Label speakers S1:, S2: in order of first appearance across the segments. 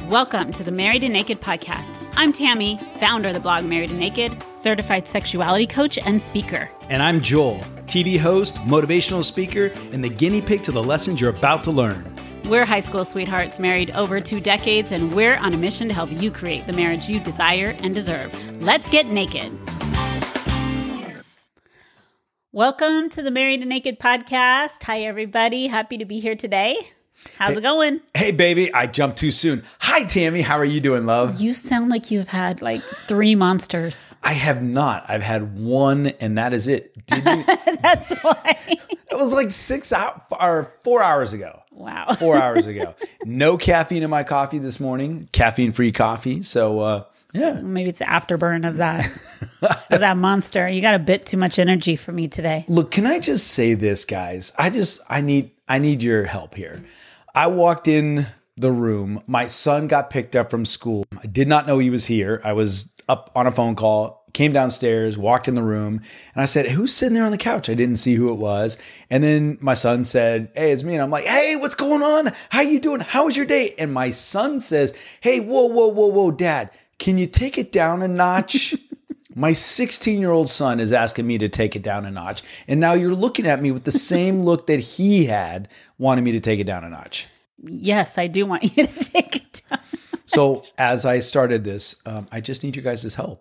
S1: Welcome to the Married and Naked podcast. I'm Tammy, founder of the blog Married and Naked, certified sexuality coach and speaker.
S2: And I'm Joel, TV host, motivational speaker, and the guinea pig to the lessons you're about to learn.
S1: We're high school sweethearts married over 2 decades, and we're on a mission to help you create the marriage you desire and deserve. Let's get naked. Welcome to the Married and Naked podcast. Hi, everybody. Happy to be here today. How's it going?
S2: Hey, baby. I jumped too soon. Hi, Tammy. How are you doing, love?
S1: You sound like you've had like 3 monsters.
S2: I have not. I've had one, and that is it. Did you?
S1: That's why.
S2: It was like 4 hours ago.
S1: Wow.
S2: 4 hours ago. No caffeine in my coffee this morning. Caffeine-free coffee. So, yeah.
S1: Maybe it's the afterburn of that monster. You got a bit too much energy for me today.
S2: Look, can I just say this, guys? I need your help here. I walked in the room. My son got picked up from school. I did not know he was here. I was up on a phone call, came downstairs, walked in the room, and I said, "Who's sitting there on the couch?" I didn't see who it was. And then my son said, "Hey, it's me." And I'm like, "Hey, what's going on? How you doing? How was your day?" And my son says, "Hey, whoa, Dad, can you take it down a notch?" My 16-year-old son is asking me to take it down a notch. And now you're looking at me with the same look that he had wanting me to take it down a notch.
S1: Yes, I do want you to take it down.
S2: So as I started this, I just need your guys' help.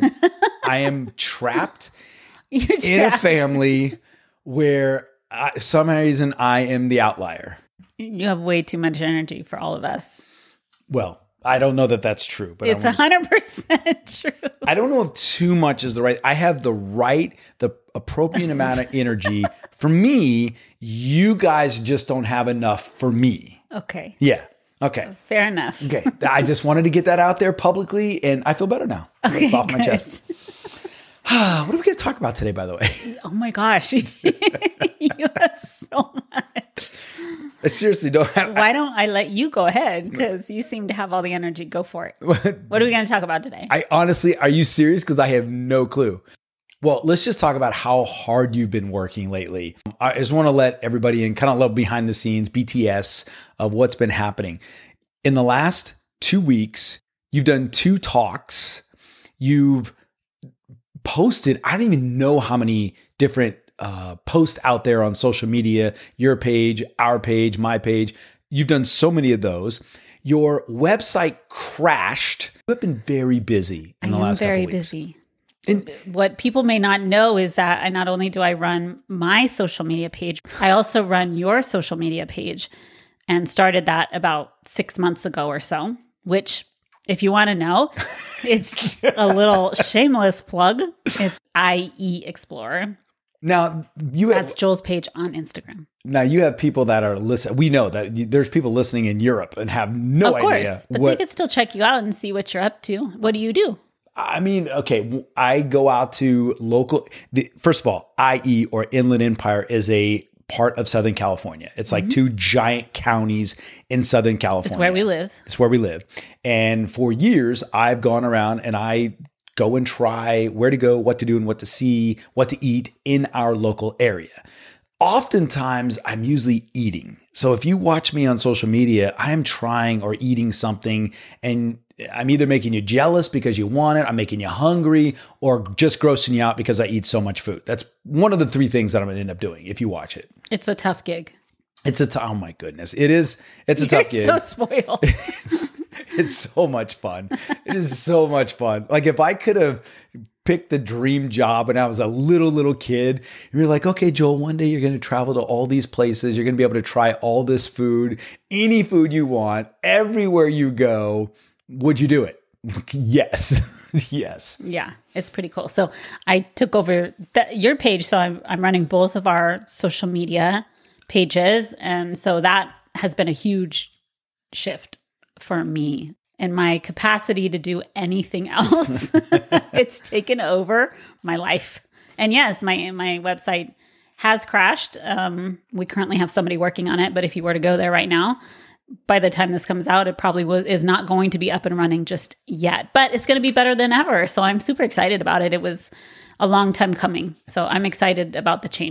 S2: I am trapped in a family where some reason I am the outlier.
S1: You have way too much energy for all of us.
S2: Well, I don't know that that's true, but
S1: it's 100% true.
S2: I don't know if too much is the right. I have the appropriate amount of energy for me. You guys just don't have enough for me.
S1: Okay.
S2: Yeah. Okay.
S1: Fair enough.
S2: Okay. I just wanted to get that out there publicly, and I feel better now.
S1: Okay,
S2: it's off
S1: good.
S2: My chest. What are we going to talk about today, by the way?
S1: Oh my gosh. You have so much.
S2: I seriously don't have.
S1: Why don't I let you go ahead? Because you seem to have all the energy. Go for it. What are we going to talk about today?
S2: I honestly, are you serious? Because I have no clue. Well, let's just talk about how hard you've been working lately. I just want to let everybody in kind of look behind the scenes, BTS, of what's been happening. In the last 2 weeks, you've done 2 talks. You've posted, I don't even know how many different posts out there on social media, your page, our page, my page. You've done so many of those. Your website crashed. You've been very busy in the last couple of weeks.
S1: Busy. And what people may not know is that not only do I run my social media page, I also run your social media page, and started that about 6 months ago or so, which, if you want to know, it's a little shameless plug. It's IE Explorer.
S2: Now,
S1: that's Joel's page on Instagram.
S2: Now, you have people that are listening. We know that there's people listening in Europe and have no idea.
S1: Of course, but they could still check you out and see what you're up to. What do you do?
S2: I mean, okay, I go out to local. First of all, IE, or Inland Empire, is a part of Southern California. It's like 2 giant counties in Southern California.
S1: It's where we live.
S2: It's where we live. And for years, I've gone around and I go and try where to go, what to do, and what to see, what to eat in our local area. Oftentimes, I'm usually eating. So if you watch me on social media, I am trying or eating something, and I'm either making you jealous because you want it, I'm making you hungry, or just grossing you out because I eat so much food. That's one of the 3 things that I'm going to end up doing if you watch it.
S1: It's a tough gig.
S2: Oh my goodness. It is. It's a tough gig.
S1: You're so spoiled.
S2: It's so much fun. It is so much fun. Like, if I could have picked the dream job when I was a little kid, you're like, okay, Joel, one day you're going to travel to all these places. You're going to be able to try all this food, any food you want, everywhere you go. Would you do it? Yes. Yes.
S1: Yeah, it's pretty cool. So I took over your page. So I'm running both of our social media pages. And so that has been a huge shift for me and my capacity to do anything else. It's taken over my life. And yes, my website has crashed. We currently have somebody working on it, but if you were to go there right now, by the time this comes out, it probably is not going to be up and running just yet, but it's going to be better than ever. So I'm super excited about it. It was a long time coming. So I'm excited about the change.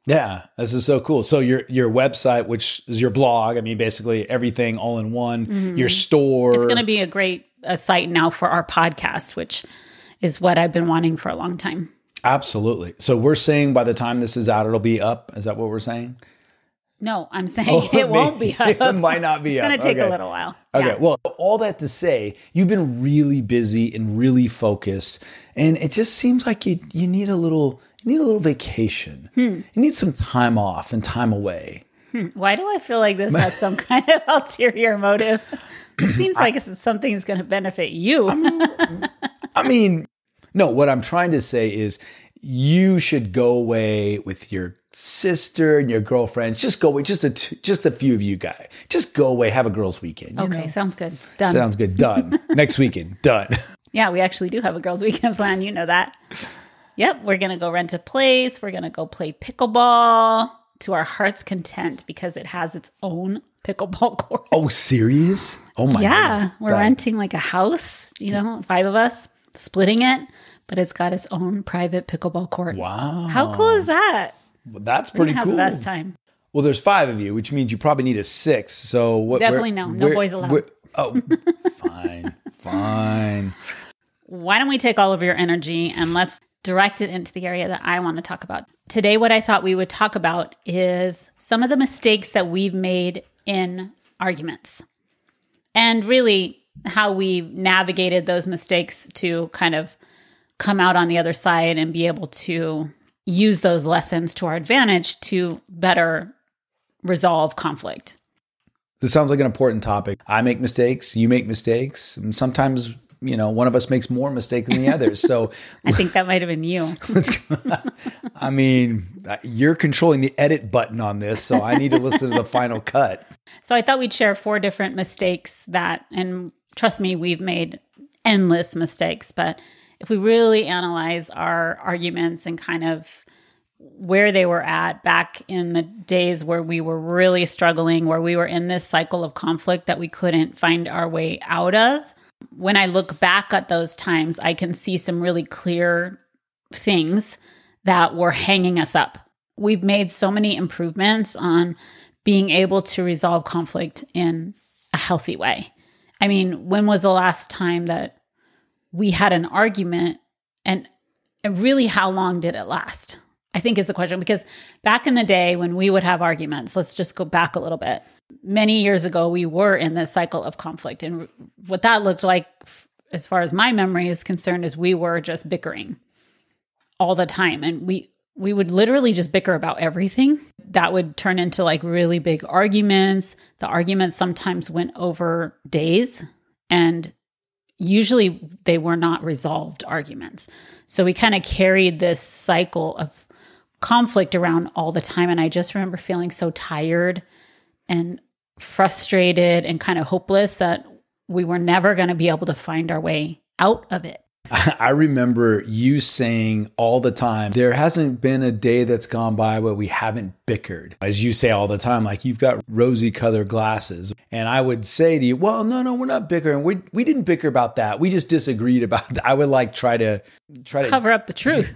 S2: Yeah, this is so cool. So your website, which is your blog, I mean, basically everything all in one, your store.
S1: It's going to be a great site now for our podcast, which is what I've been wanting for a long time.
S2: Absolutely. So we're saying by the time this is out, it'll be up. Is that what we're saying?
S1: No, I'm saying it won't be up.
S2: It might not be
S1: it's
S2: up.
S1: It's going to take a little while.
S2: Okay.
S1: Yeah.
S2: Well, all that to say, you've been really busy and really focused, and it just seems like you need a little vacation. You need some time off and time away.
S1: Why do I feel like this has some kind of ulterior motive? It seems like something's going to benefit you.
S2: I mean, no, what I'm trying to say is you should go away with your sister and your girlfriends. Just go away, just a few of you guys. Just go away, have a girls' weekend.
S1: Okay, sounds good. Done.
S2: Sounds good. Done. Next weekend. Done.
S1: Yeah, we actually do have a girls' weekend plan. You know that. Yep, we're going to go rent a place. We're going to go play pickleball to our heart's content because it has its own pickleball court.
S2: Oh, serious? Oh my
S1: Yeah,
S2: goodness.
S1: we're renting like a house, 5 of us, splitting it, but it's got its own private pickleball court.
S2: Wow.
S1: How cool is that?
S2: Well, that's
S1: We're
S2: pretty
S1: gonna
S2: cool.
S1: have the best time.
S2: Well, there's 5 of you, which means you probably need a 6th. So what?
S1: Definitely no boys allowed.
S2: Oh, fine.
S1: Why don't we take all of your energy and let's direct it into the area that I want to talk about. Today, what I thought we would talk about is some of the mistakes that we've made in arguments and really how we navigated those mistakes to kind of come out on the other side and be able to use those lessons to our advantage to better resolve conflict.
S2: This sounds like an important topic. I make mistakes. You make mistakes. And sometimes, one of us makes more mistakes than the others. So
S1: I think that might have been you.
S2: I mean, you're controlling the edit button on this, so I need to listen to the final cut.
S1: So I thought we'd share 4 different mistakes and trust me, we've made endless mistakes, but if we really analyze our arguments and kind of where they were at back in the days where we were really struggling, where we were in this cycle of conflict that we couldn't find our way out of, when I look back at those times, I can see some really clear things that were hanging us up. We've made so many improvements on being able to resolve conflict in a healthy way. I mean, when was the last time that we had an argument and really how long did it last? I think is the question, because back in the day when we would have arguments, let's just go back a little bit. Many years ago, we were in this cycle of conflict. And what that looked like, as far as my memory is concerned, is we were just bickering all the time. And we would literally just bicker about everything. That would turn into like really big arguments. The arguments sometimes went over days, and usually they were not resolved arguments. So we kind of carried this cycle of conflict around all the time. And I just remember feeling so tired and frustrated and kind of hopeless that we were never going to be able to find our way out of it.
S2: I remember you saying all the time, there hasn't been a day that's gone by where we haven't bickered. As you say all the time, like you've got rosy colored glasses. And I would say to you, well, no, we're not bickering. We didn't bicker about that. We just disagreed about that. I would like try to
S1: cover up the truth.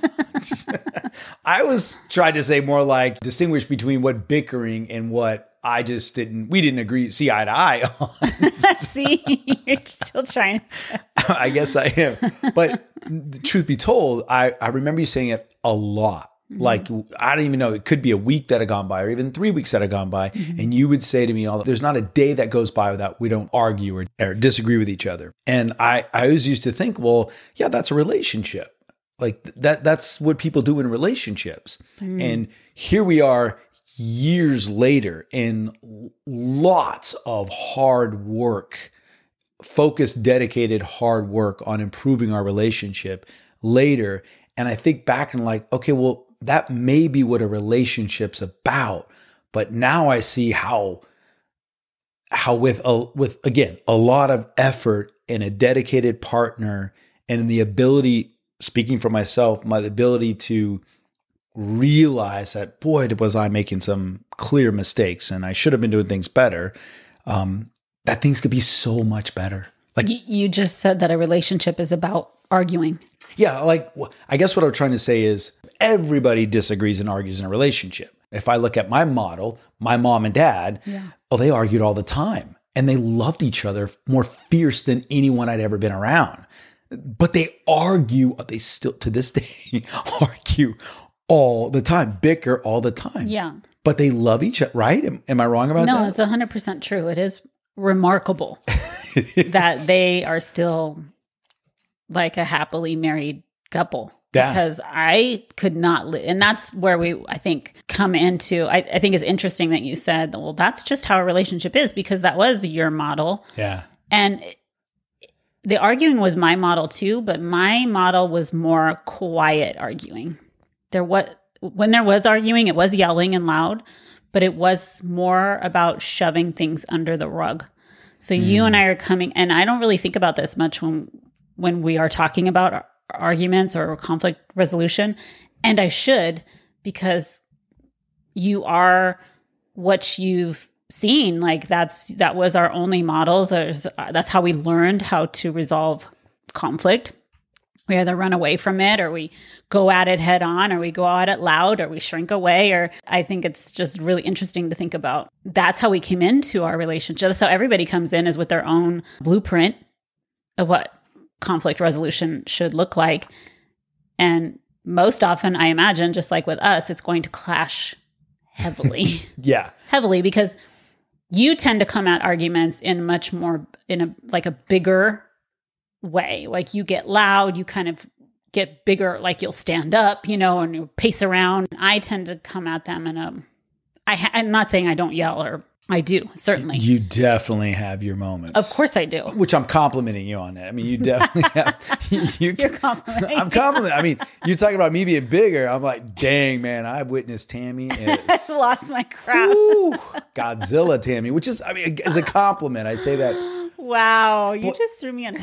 S2: I was trying to say more like distinguish between what bickering and what we didn't agree, see eye to eye on.
S1: See, you're still trying.
S2: I guess I am. But the truth be told, I remember you saying it a lot. Mm-hmm. Like, I don't even know, it could be a week that had gone by or even 3 weeks that had gone by. Mm-hmm. And you would say to me, there's not a day that goes by without we don't argue or disagree with each other. And I always used to think, well, yeah, that's a relationship. Like that's what people do in relationships. Mm. And here we are years later in lots of hard work, focused, dedicated hard work on improving our relationship later. And I think back and like, okay, well, that may be what a relationship's about. But now I see how with again, a lot of effort and a dedicated partner and the ability, speaking for myself, my ability to realize that, boy, was I making some clear mistakes and I should have been doing things better, that things could be so much better. Like
S1: you just said that a relationship is about arguing.
S2: Yeah, like I guess what I'm trying to say is everybody disagrees and argues in a relationship. If I look at my model, my mom and dad, they argued all the time and they loved each other more fierce than anyone I'd ever been around. But they argue, they still to this day argue all the time, bicker all the time.
S1: Yeah.
S2: But they love each other, right? Am I wrong about that?
S1: No, it's 100% true. It is remarkable that they are still like a happily married couple.
S2: Yeah.
S1: Because I could not live. And that's where we, I think, come into, I think it's interesting that you said, well, that's just how a relationship is, because that was your model.
S2: Yeah.
S1: And the arguing was my model too, but my model was more quiet arguing. When there was arguing, it was yelling and loud, but it was more about shoving things under the rug. So you and I are coming, and I don't really think about this much when we are talking about arguments or conflict resolution. And I should, because you are what you've seen. Like that was our only models. That's how we learned how to resolve conflict. We either run away from it, or we go at it head on, or we go at it loud, or we shrink away. Or I think it's just really interesting to think about. That's how we came into our relationship. That's how everybody comes in, is with their own blueprint of what conflict resolution should look like. And most often, I imagine, just like with us, it's going to clash heavily.
S2: Yeah.
S1: Heavily, because you tend to come at arguments in a bigger way. Like you get loud, you kind of get bigger, like you'll stand up, and you pace around. I tend to come at them I'm not saying I don't yell, or I do, certainly.
S2: You definitely have your moments.
S1: Of course I do.
S2: Which I'm complimenting you on that. I mean, you definitely have.
S1: You're complimenting.
S2: I'm complimenting. I mean, you're talking about me being bigger. I'm like, dang, man, I've witnessed Tammy.
S1: I've lost my crap.
S2: Godzilla Tammy, which is, I mean, as a compliment, I say that.
S1: Wow, you just threw me on.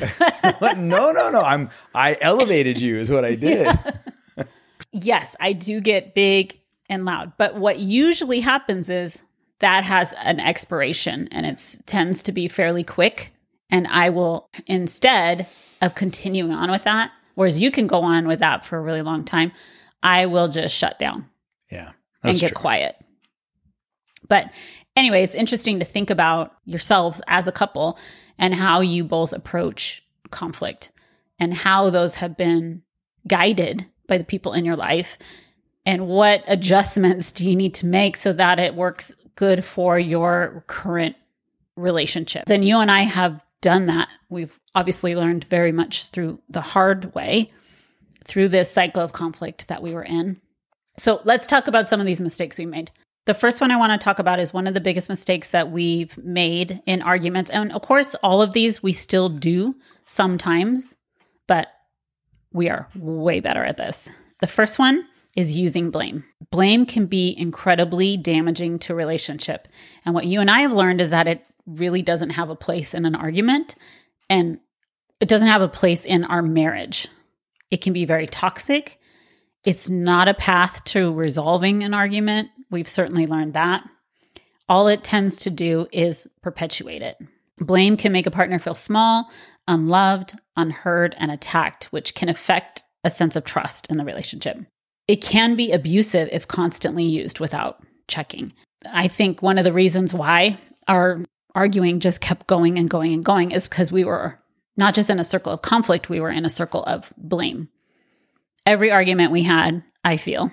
S2: No. I elevated you is what I did.
S1: Yeah. Yes, I do get big and loud. But what usually happens is that has an expiration, and it tends to be fairly quick. And I will, instead of continuing on with that, whereas you can go on with that for a really long time, I will just shut down.
S2: Yeah.
S1: And get quiet. But anyway, it's interesting to think about yourselves as a couple and how you both approach conflict and how those have been guided by the people in your life, and what adjustments do you need to make so that it works good for your current relationships. And you and I have done that. We've obviously learned very much through the hard way, through this cycle of conflict that we were in. So let's talk about some of these mistakes we made. The first one I want to talk about is one of the biggest mistakes that we've made in arguments. And of course, all of these we still do sometimes, but we are way better at this. The first one is using blame. Blame can be incredibly damaging to a relationship. And what you and I have learned is that it really doesn't have a place in an argument, and it doesn't have a place in our marriage. It can be very toxic. It's not a path to resolving an argument. We've certainly learned that. All it tends to do is perpetuate it. Blame can make a partner feel small, unloved, unheard, and attacked, which can affect a sense of trust in the relationship. It can be abusive if constantly used without checking. I think one of the reasons why our arguing just kept going and going and going is because we were not just in a circle of conflict, we were in a circle of blame. Every argument we had, I feel,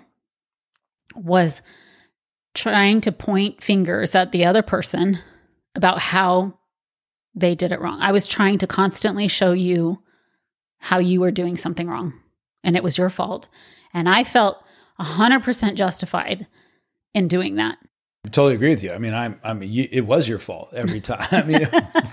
S1: was trying to point fingers at the other person about how they did it wrong. I was trying to constantly show you how you were doing something wrong, and it was your fault. And I felt 100% justified in doing that.
S2: I totally agree with you. I mean, it was your fault every time. I mean,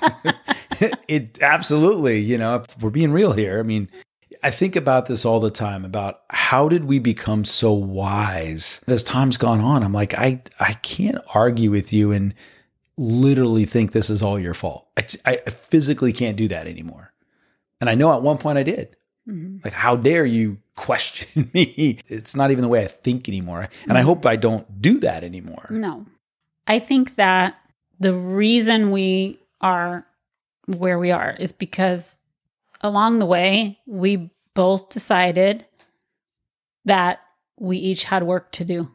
S2: it absolutely, if we're being real here. I mean, I think about this all the time, about how did we become so wise? As time's gone on, I'm like, I can't argue with you and literally think this is all your fault. I physically can't do that anymore. And I know at one point I did. Mm-hmm. Like, how dare you question me? It's not even the way I think anymore. And I hope I don't do that anymore.
S1: No. I think that the reason we are where we are is because along the way, we both decided that we each had work to do.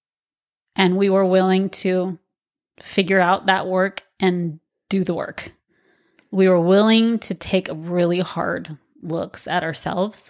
S1: And we were willing to figure out that work and do the work. We were willing to take really hard looks at ourselves.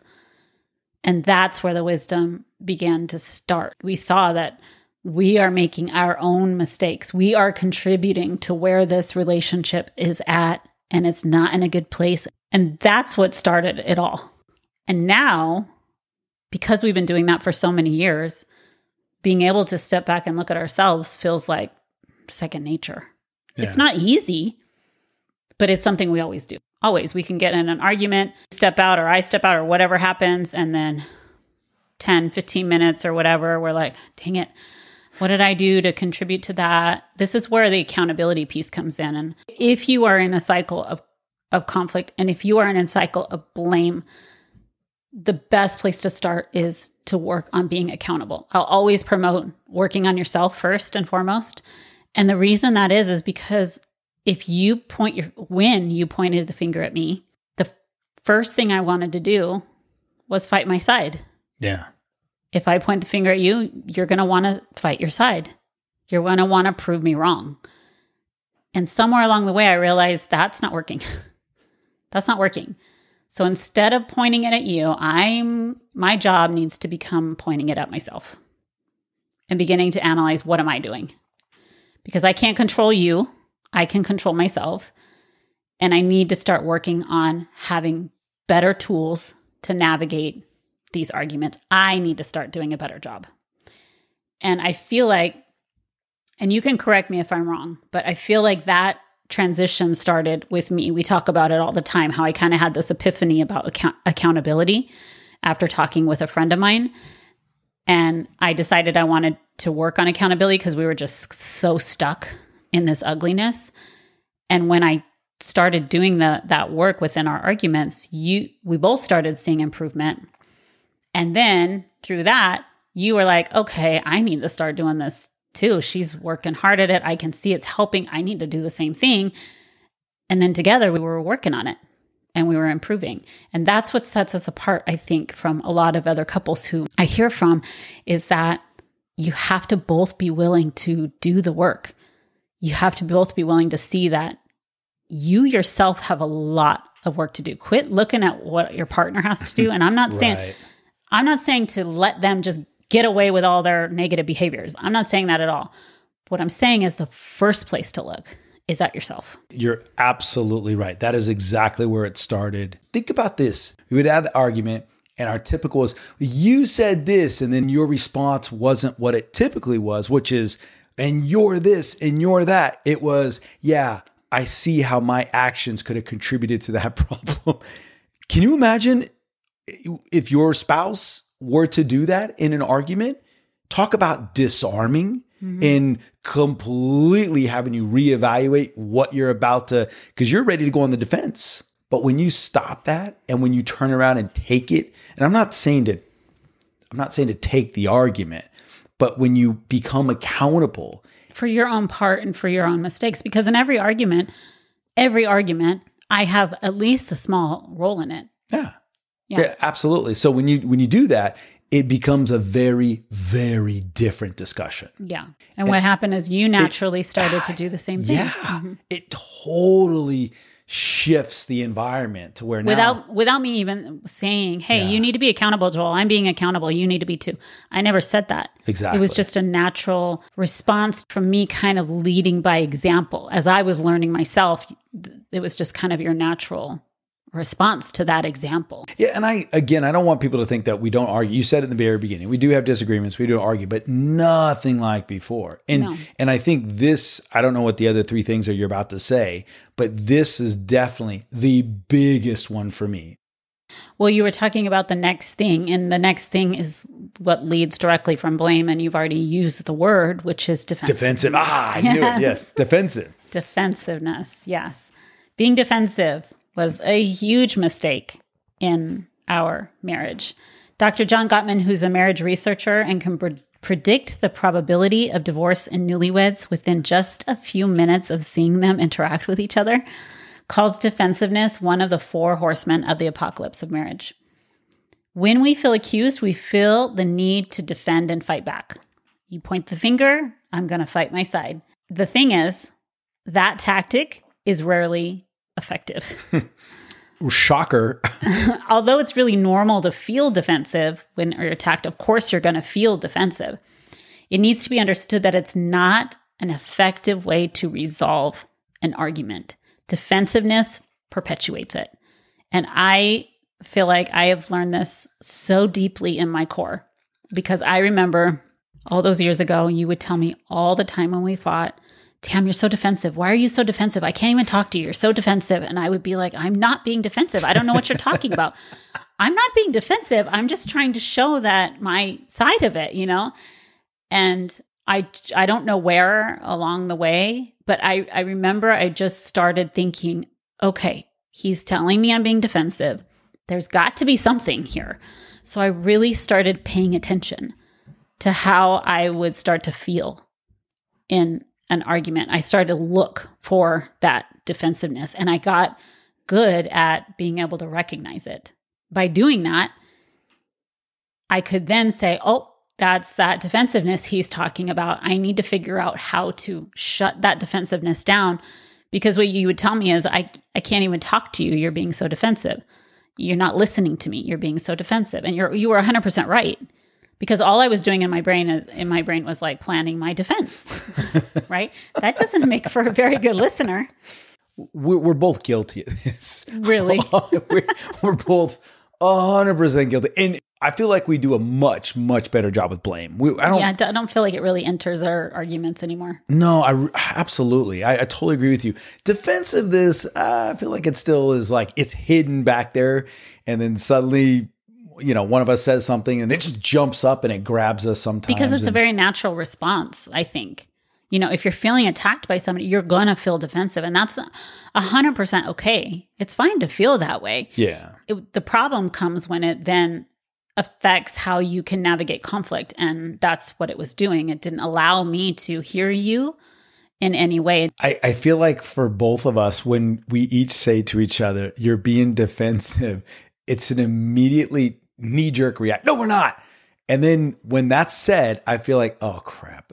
S1: And that's where the wisdom began to start. We saw that we are making our own mistakes. We are contributing to where this relationship is at, and it's not in a good place. And that's what started it all. And now, because we've been doing that for so many years, being able to step back and look at ourselves feels like second nature. Yeah. It's not easy, but it's something we always do. Always. We can get in an argument, step out, or I step out, or whatever happens, and then 10, 15 minutes or whatever, we're like, dang it, what did I do to contribute to that? This is where the accountability piece comes in. And if you are in a cycle of conflict, and if you are in a cycle of blame, the best place to start is to work on being accountable. I'll always promote working on yourself first and foremost. And the reason that is because if you when you pointed the finger at me, the first thing I wanted to do was fight my side.
S2: Yeah.
S1: If I point the finger at you, you're going to want to fight your side. You're going to want to prove me wrong. And somewhere along the way, I realized that's not working. That's not working. So instead of pointing it at you, my job needs to become pointing it at myself and beginning to analyze, what am I doing? Because I can't control you. I can control myself. And I need to start working on having better tools to navigate these arguments. I need to start doing a better job. And I feel like, and you can correct me if I'm wrong, but I feel like that transition started with me. We talk about it all the time, how I kind of had this epiphany about accountability after talking with a friend of mine. And I decided I wanted to work on accountability because we were just so stuck in this ugliness. And when I started doing that work within our arguments, we both started seeing improvement. And then through that, you were like, okay, I need to start doing this too. She's working hard at it. I can see it's helping. I need to do the same thing. And then together we were working on it and we were improving. And that's what sets us apart, I think, from a lot of other couples who I hear from, is that you have to both be willing to do the work. You have to both be willing to see that you yourself have a lot of work to do. Quit looking at what your partner has to do. And I'm not saying, I'm not saying to let them just get away with all their negative behaviors. I'm not saying that at all. What I'm saying is the first place to look is at yourself.
S2: You're absolutely right. That is exactly where it started. Think about this. We would have the argument and our typical was, you said this, and then your response wasn't what it typically was, which is, and you're this and you're that. It was, yeah, I see how my actions could have contributed to that problem. Can you imagine if your spouse were to do that in an argument? Talk about disarming and completely having you reevaluate what you're about to, because you're ready to go on the defense. But when you stop that and when you turn around and take it, and I'm not saying to take the argument, but when you become accountable
S1: for your own part and for your own mistakes, because in every argument, I have at least a small role in it.
S2: Yeah, absolutely. So when you do that, it becomes a very, very different discussion.
S1: Yeah. And what happened is you naturally started to do the same thing.
S2: Yeah. It totally shifts the environment to where now...
S1: Without me even saying, hey, you need to be accountable, Joel. I'm being accountable. You need to be too. I never said that.
S2: Exactly.
S1: It was just a natural response from me kind of leading by example. As I was learning myself, it was just kind of your natural response to that example.
S2: Yeah. And I don't want people to think that we don't argue. You said it in the very beginning, we do have disagreements, we do argue, but nothing like before. And I think this, I don't know what the other three things are you're about to say, but this is definitely the biggest one for me.
S1: Well, you were talking about the next thing, and the next thing is what leads directly from blame. And you've already used the word, which is defensive.
S2: Defensive. I knew it. Yes. Defensive.
S1: Defensiveness. Yes. Being defensive was a huge mistake in our marriage. Dr. John Gottman, who's a marriage researcher and can predict the probability of divorce in newlyweds within just a few minutes of seeing them interact with each other, calls defensiveness one of the 4 horsemen of the apocalypse of marriage. When we feel accused, we feel the need to defend and fight back. You point the finger, I'm going to fight my side. The thing is, that tactic is rarely effective.
S2: Shocker.
S1: Although it's really normal to feel defensive when you're attacked, of course you're going to feel defensive. It needs to be understood that it's not an effective way to resolve an argument. Defensiveness perpetuates it. And I feel like I have learned this so deeply in my core, because I remember all those years ago, you would tell me all the time when we fought, Tam, you're so defensive. Why are you so defensive? I can't even talk to you. You're so defensive. And I would be like, I'm not being defensive. I don't know what you're talking about. I'm not being defensive. I'm just trying to show that my side of it, And I don't know where along the way, but I remember I just started thinking, okay, he's telling me I'm being defensive. There's got to be something here. So I really started paying attention to how I would start to feel in an argument. I started to look for that defensiveness, and I got good at being able to recognize it. By doing that, I could then say, oh, that's that defensiveness he's talking about. I need to figure out how to shut that defensiveness down, because what you would tell me is, I can't even talk to you. You're being so defensive. You're not listening to me. You're being so defensive. And you were 100% right, because all I was doing in my brain was like planning my defense, right? That doesn't make for a very good listener.
S2: We're both guilty of this.
S1: Really?
S2: We're both 100% guilty. And I feel like we do a much, much better job with blame. I
S1: don't feel like it really enters our arguments anymore.
S2: No, absolutely. I totally agree with you. Defensiveness, I feel like it still is like it's hidden back there. And then suddenly, one of us says something and it just jumps up and it grabs us sometimes.
S1: Because it's a very natural response, I think. If you're feeling attacked by somebody, you're going to feel defensive. And that's 100% okay. It's fine to feel that way.
S2: Yeah.
S1: The problem comes when it then affects how you can navigate conflict. And that's what it was doing. It didn't allow me to hear you in any way.
S2: I feel like for both of us, when we each say to each other, you're being defensive, it's an immediately knee-jerk react. No, we're not. And then when that's said, I feel like, oh crap,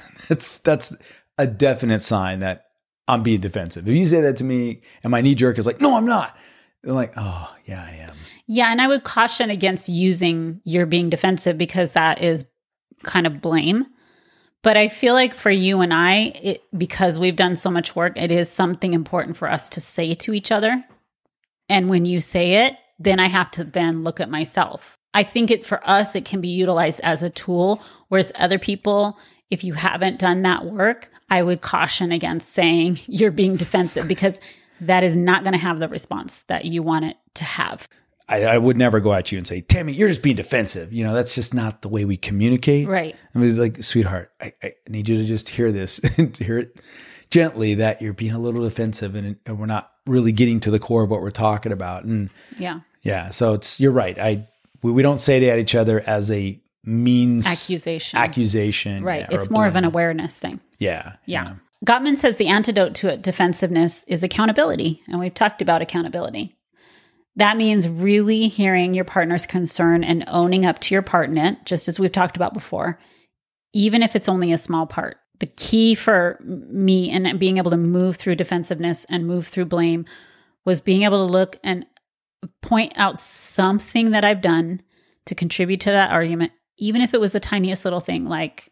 S2: that's a definite sign that I'm being defensive. If you say that to me and my knee jerk is like, no, I'm not. They're like, oh yeah, I am.
S1: Yeah. And I would caution against using you're being defensive, because that is kind of blame. But I feel like for you and I, because we've done so much work, it is something important for us to say to each other. And when you say it, then I have to then look at myself. I think for us, it can be utilized as a tool, whereas other people, if you haven't done that work, I would caution against saying you're being defensive, because that is not going to have the response that you want it to have.
S2: I would never go at you and say, Tammy, you're just being defensive. That's just not the way we communicate.
S1: Right.
S2: I mean, like, sweetheart, I need you to just hear this and hear it gently, that you're being a little defensive and we're not really getting to the core of what we're talking about. And yeah. So you're right. We don't say it at each other as a means accusation.
S1: Right. It's more of an awareness thing.
S2: Yeah.
S1: Gottman says the antidote to defensiveness is accountability. And we've talked about accountability. That means really hearing your partner's concern and owning up to your part in it, just as we've talked about before, even if it's only a small part. The key for me in being able to move through defensiveness and move through blame was being able to look and point out something that I've done to contribute to that argument, even if it was the tiniest little thing, like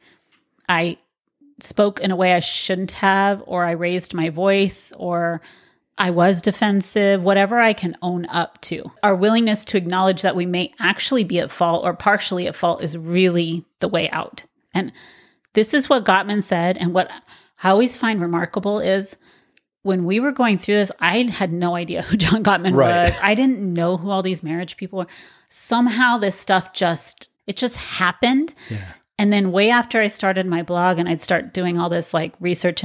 S1: I spoke in a way I shouldn't have, or I raised my voice, or I was defensive, whatever I can own up to. Our willingness to acknowledge that we may actually be at fault or partially at fault is really the way out. And this is what Gottman said. And what I always find remarkable is when we were going through this, I had no idea who John Gottman was. I didn't know who all these marriage people were. Somehow this stuff just happened. Yeah. And then way after I started my blog and I'd start doing all this like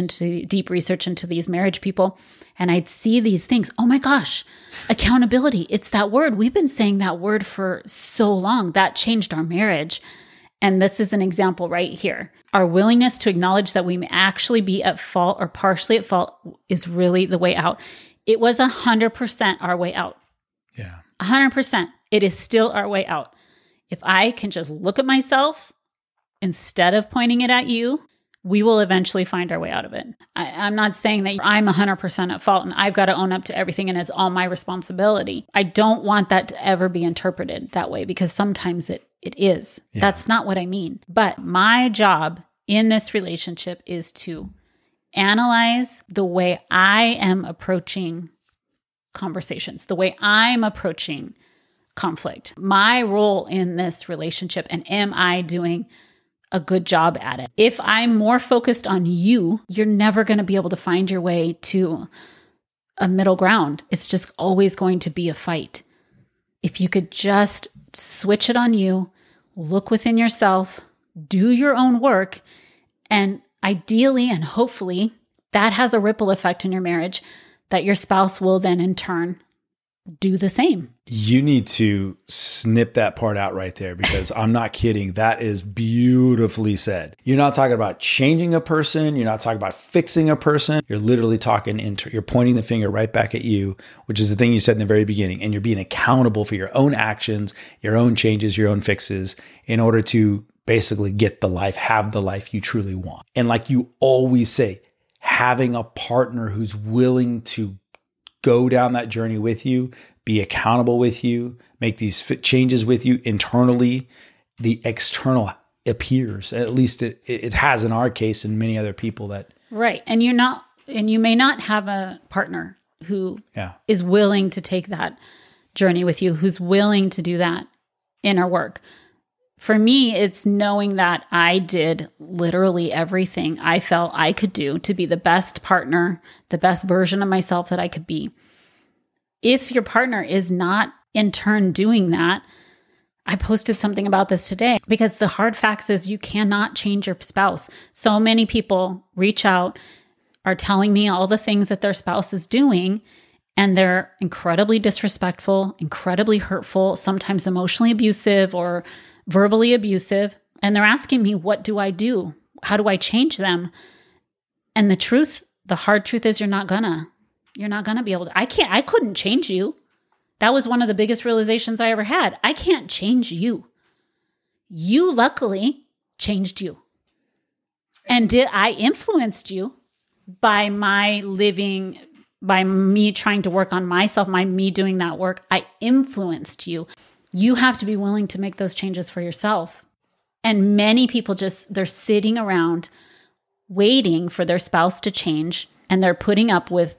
S1: deep research into these marriage people, and I'd see these things. Oh my gosh, accountability. It's that word. We've been saying that word for so long. That changed our marriage. And this is an example right here. Our willingness to acknowledge that we may actually be at fault or partially at fault is really the way out. it was 100% our way out.
S2: Yeah.
S1: 100%. It is still our way out. If I can just look at myself instead of pointing it at you, we will eventually find our way out of it. I'm not saying that I'm 100% at fault and I've got to own up to everything and it's all my responsibility. I don't want that to ever be interpreted that way because sometimes it is. Yeah. That's not what I mean. But my job in this relationship is to analyze the way I am approaching conversations, the way I'm approaching conflict, my role in this relationship, and am I doing a good job at it? If I'm more focused on you, you're never going to be able to find your way to a middle ground. It's just always going to be a fight. If you could just switch it on you, look within yourself, do your own work, and ideally and hopefully that has a ripple effect in your marriage that your spouse will then in turn do the same.
S2: You need to snip that part out right there because I'm not kidding. That is beautifully said. You're not talking about changing a person. You're not talking about fixing a person. You're literally you're pointing the finger right back at you, which is the thing you said in the very beginning. And you're being accountable for your own actions, your own changes, your own fixes in order to basically have the life you truly want. And like you always say, having a partner who's willing to go down that journey with you, be accountable with you, make these changes with you internally, the external appears. At least it has in our case and many other people that.
S1: Right. And you may not have a partner who is willing to take that journey with you, who's willing to do that inner work. For me, it's knowing that I did literally everything I felt I could do to be the best partner, the best version of myself that I could be. If your partner is not in turn doing that, I posted something about this today because the hard facts is you cannot change your spouse. So many people reach out, are telling me all the things that their spouse is doing, and they're incredibly disrespectful, incredibly hurtful, sometimes emotionally abusive or verbally abusive. And they're asking me, what do I do? How do I change them? And the hard truth is you're not gonna be able to. I couldn't change you. That was one of the biggest realizations I ever had. I can't change you. You luckily changed you. And I influenced you by my living, by me trying to work on myself, me doing that work. I influenced you. You have to be willing to make those changes for yourself. And many people they're sitting around waiting for their spouse to change, and they're putting up with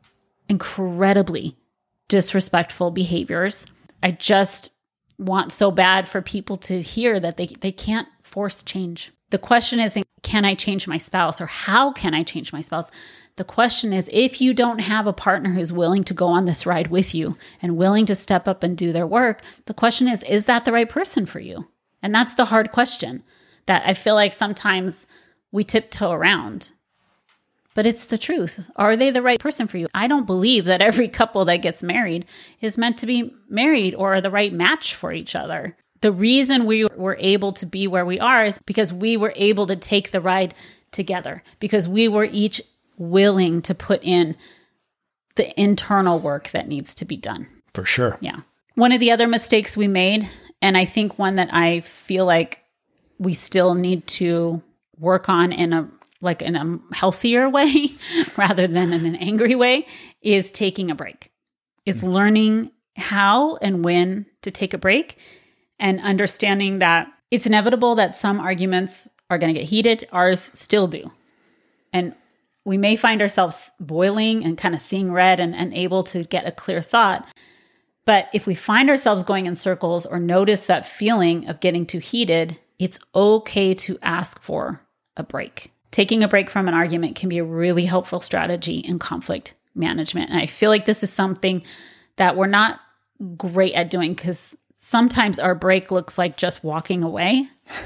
S1: incredibly disrespectful behaviors. I just want so bad for people to hear that they can't force change. The question isn't, can I change my spouse or how can I change my spouse? The question is, if you don't have a partner who's willing to go on this ride with you and willing to step up and do their work, the question is that the right person for you? And that's the hard question that I feel like sometimes we tiptoe around. But it's the truth. Are they the right person for you? I don't believe that every couple that gets married is meant to be married or the right match for each other. The reason we were able to be where we are is because we were able to take the ride together, because we were each willing to put in the internal work that needs to be done.
S2: For sure.
S1: Yeah. One of the other mistakes we made, and I think one that I feel like we still need to work on in a healthier way rather than in an angry way, is taking a break. It's learning how and when to take a break and understanding that it's inevitable that some arguments are going to get heated. Ours still do. And we may find ourselves boiling and kind of seeing red and able to get a clear thought. But if we find ourselves going in circles or notice that feeling of getting too heated, it's okay to ask for a break. Taking a break from an argument can be a really helpful strategy in conflict management. And I feel like this is something that we're not great at doing because sometimes our break looks like just walking away.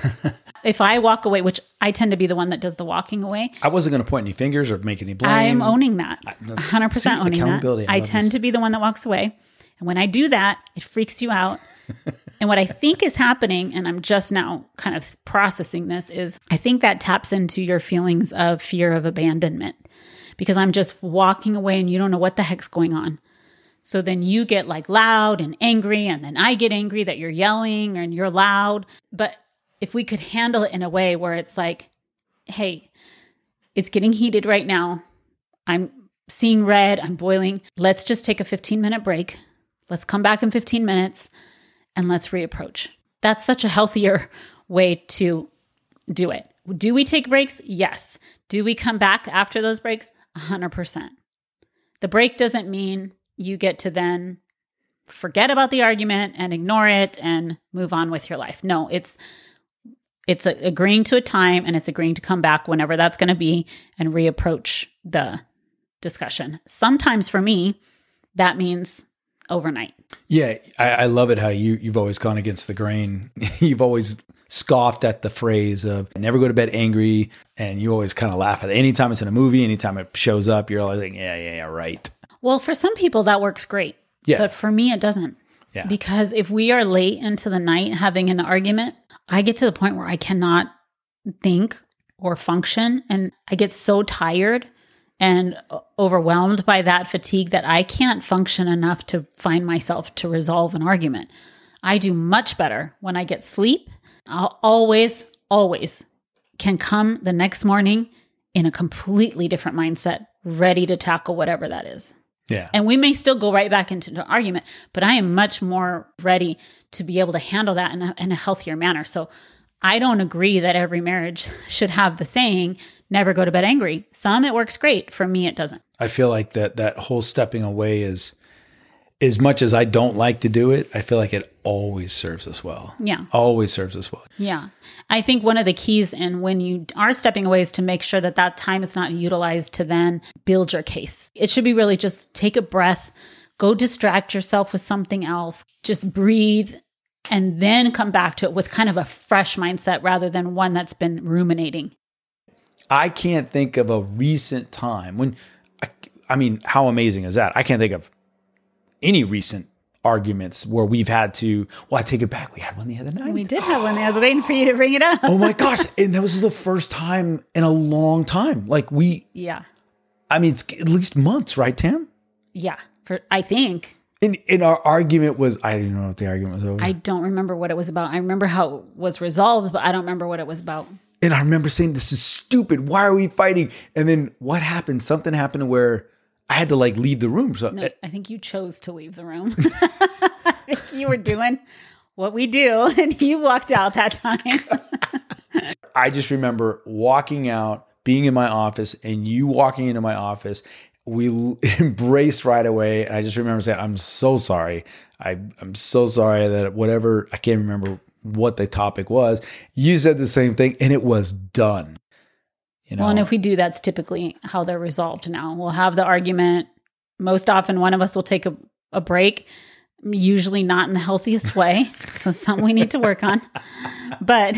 S1: If I walk away, which I tend to be the one that does the walking away.
S2: I wasn't going to point any fingers or make any blame.
S1: I am owning that. 100% owning that. I tend to be the one that walks away. And when I do that, it freaks you out. And what I think is happening, and I'm just now kind of processing this, is I think that taps into your feelings of fear of abandonment. because I'm just walking away and you don't know what the heck's going on. So then you get like loud and angry, and then I get angry that you're yelling and you're loud. But if we could handle it in a way where it's like, hey, it's getting heated right now. I'm seeing red. I'm boiling. Let's just take a 15-minute break. Let's come back in 15 minutes and let's reapproach. That's such a healthier way to do it. Do we take breaks? Yes. Do we come back after those breaks? 100%. The break doesn't mean you get to then forget about the argument and ignore it and move on with your life. No, it's agreeing to a time, and it's agreeing to come back whenever that's going to be and reapproach the discussion. Sometimes for me, that means overnight.
S2: Yeah, I love it how you've always gone against the grain. You've always scoffed at the phrase of never go to bed angry, and you always kind of laugh at it. Anytime it's in a movie, anytime it shows up, you're always like, yeah, right.
S1: Well, for some people that works great.
S2: Yeah.
S1: But for me, it doesn't.
S2: Yeah.
S1: Because if we are late into the night having an argument, I get to the point where I cannot think or function, and I get so tired and overwhelmed by that fatigue that I can't function enough to find myself to resolve an argument. I do much better when I get sleep. I'll always can come the next morning in a completely different mindset, ready to tackle whatever that is.
S2: Yeah.
S1: And we may still go right back into the argument, but I am much more ready to be able to handle that in a healthier manner. So I don't agree that every marriage should have the saying, never go to bed angry. Some it works great. For me, it doesn't.
S2: I feel like that whole stepping away is, as much as I don't like to do it, I feel like it always serves us well.
S1: Yeah.
S2: Always serves us well.
S1: Yeah. I think one of the keys in when you are stepping away is to make sure that that time is not utilized to then build your case. It should be really just take a breath, go distract yourself with something else, just breathe, and then come back to it with kind of a fresh mindset rather than one that's been ruminating.
S2: I can't think of a recent time when, I mean, how amazing is that? I can't think of any recent arguments where we've had to, well, I take it back. We had one the other night.
S1: We did have one. I was waiting for you to bring it up.
S2: Oh my gosh. And that was the first time in a long time. Like
S1: yeah.
S2: I mean, it's at least months, right, Tam?
S1: Yeah. I think.
S2: And our argument was, I didn't know what the argument was over.
S1: I don't remember what it was about. I remember how it was resolved, but I don't remember what it was about.
S2: And I remember saying, this is stupid. Why are we fighting? And then what happened? Something happened where I had to like leave the room. So
S1: no, I think you chose to leave the room. I think you were doing what we do, and you walked out that time.
S2: I just remember walking out, being in my office, and you walking into my office. We embraced right away. And I just remember saying, I'm so sorry. I'm so sorry that whatever, I can't remember what the topic was. You said the same thing, and it was done. You know?
S1: Well, and if we do, that's typically how they're resolved now. We'll have the argument. Most often, one of us will take a break, usually not in the healthiest way. So it's something we need to work on. But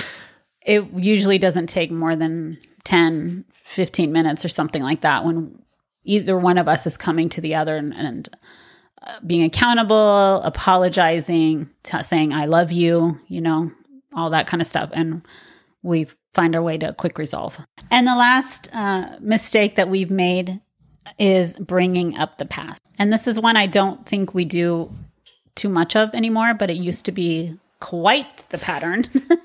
S1: it usually doesn't take more than 10, 15 minutes or something like that when either one of us is coming to the other and being accountable, apologizing, saying, I love you, all that kind of stuff. And we find our way to a quick resolve. And the last mistake that we've made is bringing up the past. And this is one I don't think we do too much of anymore, but it used to be quite the pattern.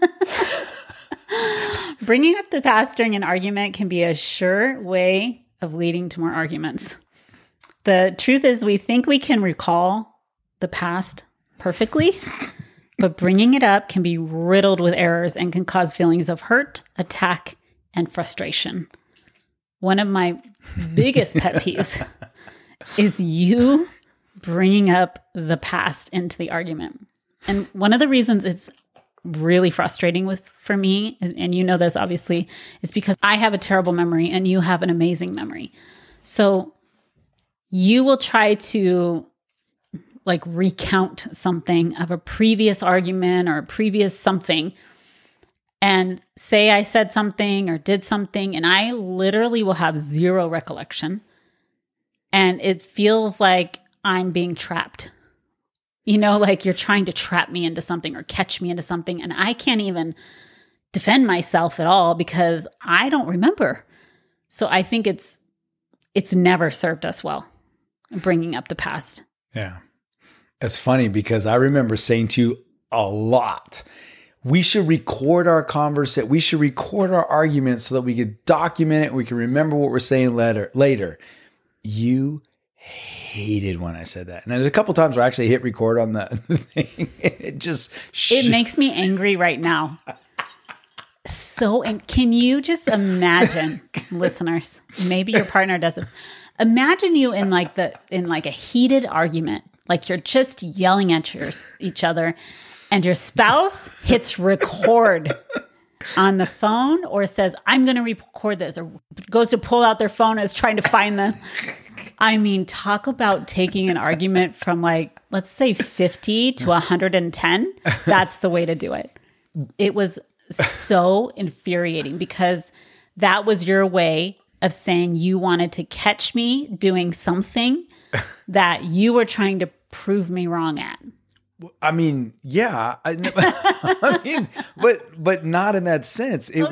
S1: Bringing up the past during an argument can be a sure way of leading to more arguments. The truth is we think we can recall the past perfectly, but bringing it up can be riddled with errors and can cause feelings of hurt, attack, and frustration. One of my biggest pet peeves is you bringing up the past into the argument. And one of the reasons it's really frustrating for me, and you know this obviously, is because I have a terrible memory and you have an amazing memory. So you will try to recount something of a previous argument or a previous something and say I said something or did something, and I literally will have zero recollection. And it feels like I'm being trapped. Like you're trying to trap me into something or catch me into something, and I can't even defend myself at all because I don't remember. So I think it's it's never served us well, bringing up the past.
S2: Yeah. It's funny because I remember saying to you a lot, we should record our conversation. We should record our arguments so that we could document it. We can remember what we're saying later. You hated when I said that. And there's a couple times where I actually hit record on the thing. It
S1: makes me angry right now. And can you just imagine, listeners, maybe your partner does this. Imagine you in like a heated argument, like you're just yelling at each other, and your spouse hits record on the phone or says, I'm going to record this, or goes to pull out their phone and is trying to find them. I mean, talk about taking an argument from like, let's say 50 to 110. That's the way to do it. It was so infuriating because that was your way of saying you wanted to catch me doing something that you were trying to prove me wrong at.
S2: I mean, yeah, but not in that sense. It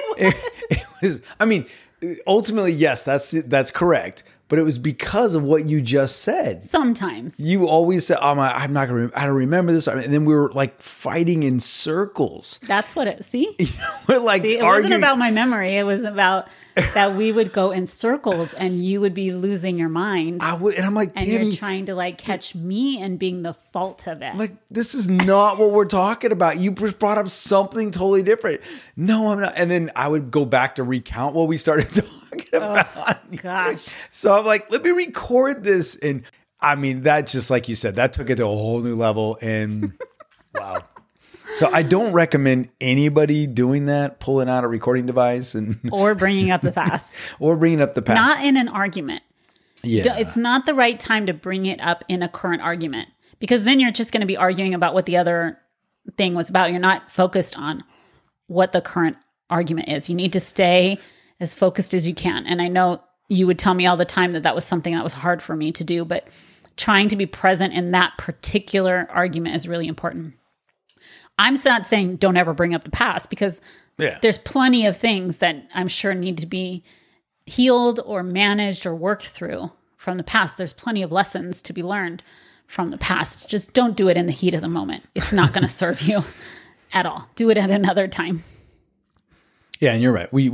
S2: was. I mean, ultimately, yes, that's correct. But it was because of what you just said.
S1: Sometimes
S2: you always said, "Oh my, I'm not going to. I don't remember this." And then we were like fighting in circles.
S1: That's what it. See,
S2: we're like
S1: it wasn't about my memory. It was about that we would go in circles, and you would be losing your mind.
S2: I would, and I'm like,
S1: and you're trying to like catch me and being the fault of it.
S2: I'm like, this is not what we're talking about. You brought up something totally different. No, I'm not. And then I would go back to recount what we started talking about.
S1: Oh, gosh.
S2: So I'm like, let me record this. And I mean, that just like you said, that took it to a whole new level. And wow. So I don't recommend anybody doing that, pulling out a recording device
S1: or bringing up the past.
S2: Not
S1: in an argument.
S2: Yeah.
S1: It's not the right time to bring it up in a current argument, because then you're just going to be arguing about what the other thing was about. You're not focused on what the current argument is. You need to stay as focused as you can. And I know you would tell me all the time that was something that was hard for me to do, but trying to be present in that particular argument is really important. I'm not saying don't ever bring up the past, because there's plenty of things that I'm sure need to be healed or managed or worked through from the past. There's plenty of lessons to be learned from the past. Just don't do it in the heat of the moment. It's not going to serve you at all. Do it at another time.
S2: Yeah, and you're right. We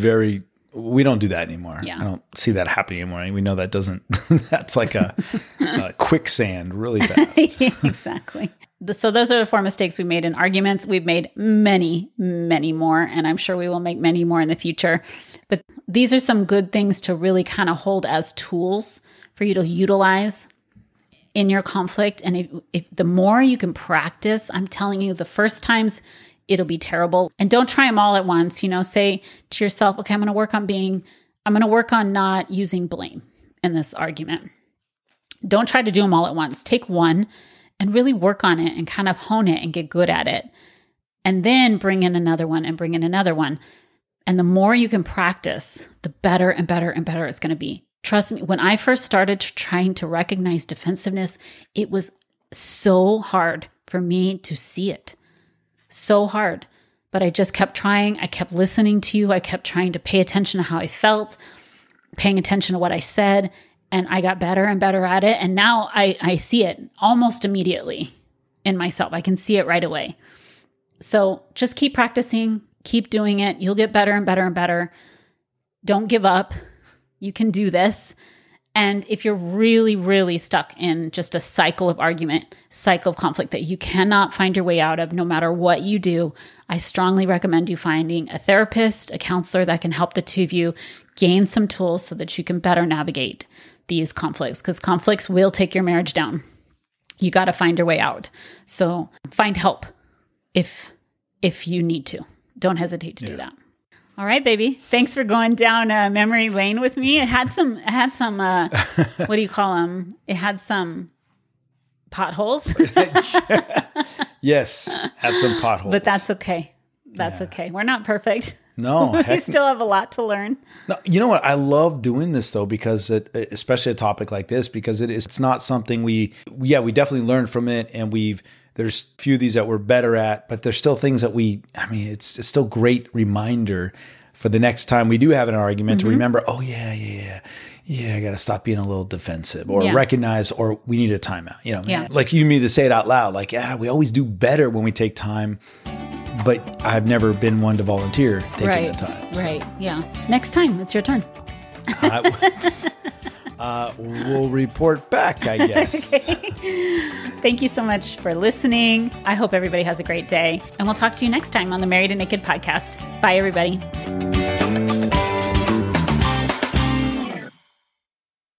S2: don't do that anymore.
S1: Yeah.
S2: I don't see that happening anymore. We know that that's like a quicksand really fast.
S1: Exactly. So those are the 4 mistakes we made in arguments. We've made many, many more, and I'm sure we will make many more in the future. But these are some good things to really kind of hold as tools for you to utilize in your conflict. And if the more you can practice, I'm telling you, the first times it'll be terrible. And don't try them all at once. Say to yourself, okay, I'm going to work on not using blame in this argument. Don't try to do them all at once. Take one and really work on it and kind of hone it and get good at it. And then bring in another one and bring in another one. And the more you can practice, the better and better and better it's going to be. Trust me, when I first started trying to recognize defensiveness, it was so hard for me to see it. So hard. But I just kept trying. I kept listening to you. I kept trying to pay attention to how I felt, paying attention to what I said. And I got better and better at it. And now I see it almost immediately in myself. I can see it right away. So just keep practicing, keep doing it. You'll get better and better and better. Don't give up. You can do this. And if you're really, really stuck in just a cycle of argument, cycle of conflict that you cannot find your way out of, no matter what you do, I strongly recommend you finding a therapist, a counselor that can help the two of you gain some tools so that you can better navigate these conflicts, because conflicts will take your marriage down. You got to find your way out. So find help if you need to. Don't hesitate to do that. All right, baby. Thanks for going down memory lane with me. It had some what do you call them? It had some potholes.
S2: Yes, had some potholes.
S1: But that's okay. That's okay. We're not perfect.
S2: No.
S1: We still have a lot to learn.
S2: No, you know what? I love doing this though, because especially a topic like this, because it's not something we definitely learned from it, and there's a few of these that we're better at, but there's still things that it's still great reminder for the next time we do have an argument to remember, oh yeah. yeah, I got to stop being a little defensive or
S1: Yeah.
S2: recognize, or we need a timeout. You know,
S1: Yeah.
S2: like you need to say it out loud. Like, yeah, we always do better when we take time, but I've never been one to volunteer taking
S1: Right.
S2: the time. So
S1: Right. Yeah. Next time, it's your turn.
S2: we'll report back, I guess.
S1: Thank you so much for listening. I hope everybody has a great day. And we'll talk to you next time on the Married and Naked podcast. Bye, everybody.